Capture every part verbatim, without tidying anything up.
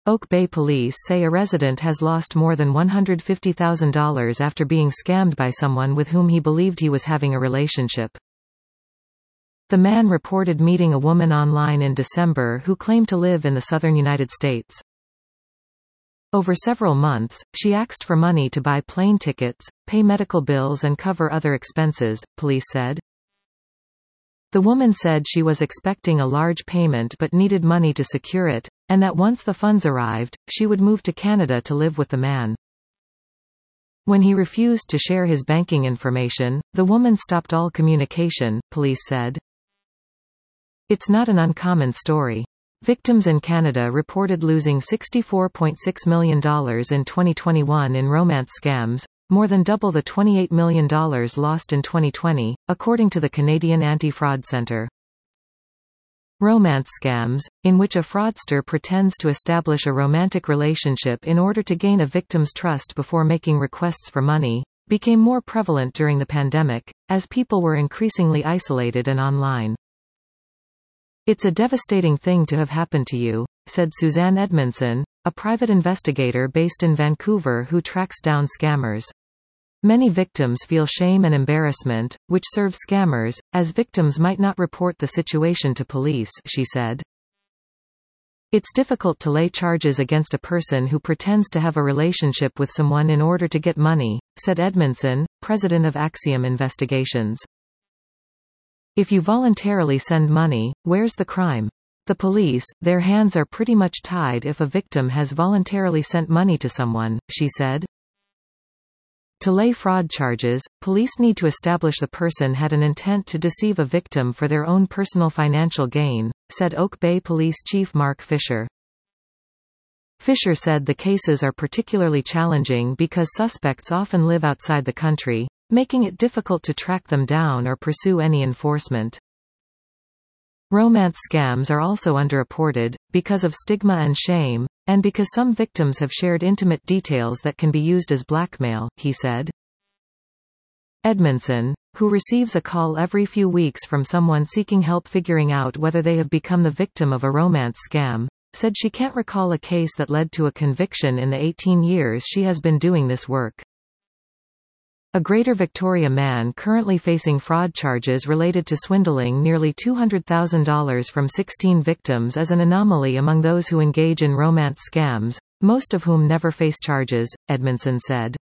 Oak Bay police say a resident has lost more than one hundred fifty thousand dollars after being scammed by someone with whom he believed he was having a relationship. The man reported meeting a woman online in December who claimed to live in the southern United States. Over several months, she asked for money to buy plane tickets, pay medical bills and cover other expenses, police said. The woman said she was expecting a large payment but needed money to secure it, and that once the funds arrived, she would move to Canada to live with the man. When he refused to share his banking information, the woman stopped all communication, police said. It's not an uncommon story. Victims in Canada reported losing sixty-four point six million dollars in twenty twenty-one in romance scams, more than double the twenty-eight million dollars lost in twenty twenty, according to the Canadian Anti-Fraud Centre. Romance scams, in which a fraudster pretends to establish a romantic relationship in order to gain a victim's trust before making requests for money, became more prevalent during the pandemic, as people were increasingly isolated and online. It's a devastating thing to have happened to you, said Suzanne Edmondson, a private investigator based in Vancouver who tracks down scammers. Many victims feel shame and embarrassment, which serves scammers, as victims might not report the situation to police, she said. It's difficult to lay charges against a person who pretends to have a relationship with someone in order to get money, said Edmondson, president of Axiom Investigations. If you voluntarily send money, where's the crime? The police, their hands are pretty much tied if a victim has voluntarily sent money to someone, she said. To lay fraud charges, police need to establish the person had an intent to deceive a victim for their own personal financial gain, said Oak Bay Police Chief Mark Fisher. Fisher said the cases are particularly challenging because suspects often live outside the country, making it difficult to track them down or pursue any enforcement. Romance scams are also underreported, because of stigma and shame, and because some victims have shared intimate details that can be used as blackmail, he said. Edmondson, who receives a call every few weeks from someone seeking help figuring out whether they have become the victim of a romance scam, said she can't recall a case that led to a conviction in the eighteen years she has been doing this work. A Greater Victoria man currently facing fraud charges related to swindling nearly two hundred thousand dollars from sixteen victims is an anomaly among those who engage in romance scams, most of whom never face charges, Edmondson said.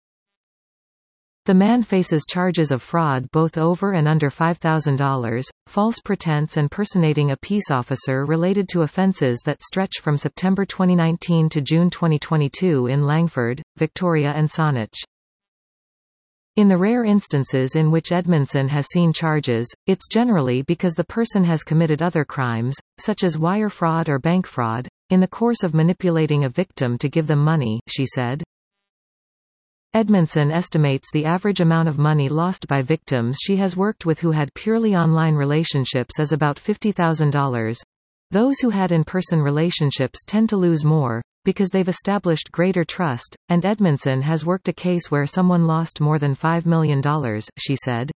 The man faces charges of fraud both over and under five thousand dollars, false pretense and personating a peace officer related to offences that stretch from September twenty nineteen to June twenty twenty-two in Langford, Victoria and Saanich. In the rare instances in which Edmondson has seen charges, it's generally because the person has committed other crimes, such as wire fraud or bank fraud, in the course of manipulating a victim to give them money, she said. Edmondson estimates the average amount of money lost by victims she has worked with who had purely online relationships as about fifty thousand dollars. Those who had in-person relationships tend to lose more, because they've established greater trust, and Edmondson has worked a case where someone lost more than five million dollars, she said.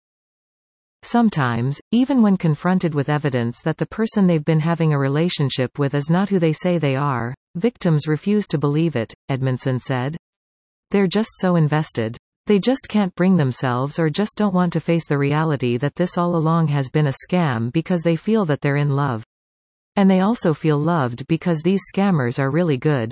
Sometimes, even when confronted with evidence that the person they've been having a relationship with is not who they say they are, victims refuse to believe it, Edmondson said. They're just so invested. They just can't bring themselves or just don't want to face the reality that this all along has been a scam because they feel that they're in love. And they also feel loved because these scammers are really good.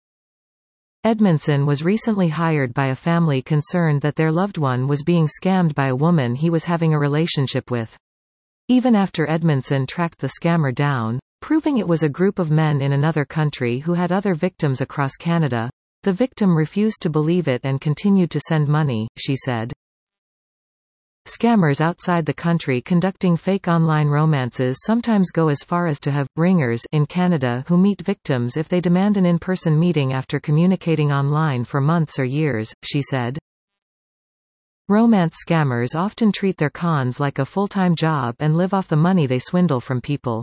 Edmondson was recently hired by a family concerned that their loved one was being scammed by a woman he was having a relationship with. Even after Edmondson tracked the scammer down, proving it was a group of men in another country who had other victims across Canada, the victim refused to believe it and continued to send money, she said. Scammers outside the country conducting fake online romances sometimes go as far as to have ringers in Canada who meet victims if they demand an in-person meeting after communicating online for months or years, she said. Romance scammers often treat their cons like a full-time job and live off the money they swindle from people.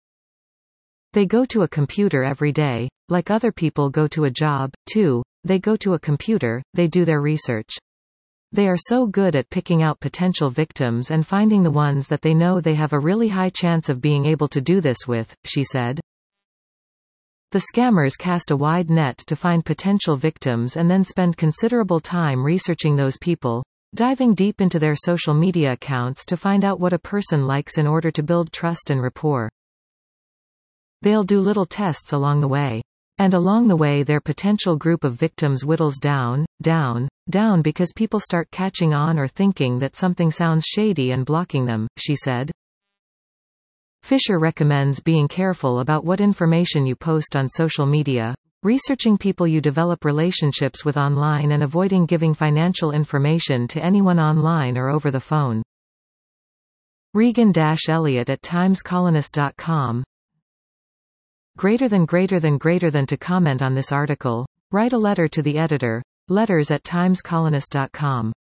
They go to a computer every day. Like other people go to a job, too, they go to a computer, they do their research. They are so good at picking out potential victims and finding the ones that they know they have a really high chance of being able to do this with, she said. The scammers cast a wide net to find potential victims and then spend considerable time researching those people, diving deep into their social media accounts to find out what a person likes in order to build trust and rapport. They'll do little tests along the way. And along the way their potential group of victims whittles down, down, down because people start catching on or thinking that something sounds shady and blocking them, she said. Fisher recommends being careful about what information you post on social media, researching people you develop relationships with online, and avoiding giving financial information to anyone online or over the phone. Regan-Elliott at times colonist dot com. Greater than greater than greater than to comment on this article, write a letter to the editor, letters at times colonist dot com.